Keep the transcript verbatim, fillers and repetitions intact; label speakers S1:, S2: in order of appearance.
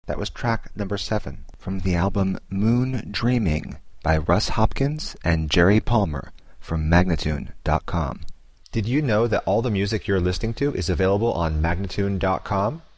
S1: That was track number seven from the album Moon Dreaming by Russ Hopkins and Jerry Palmer from Magnatune dot com. Did you know that all the music you're listening to is available on Magnatune dot com?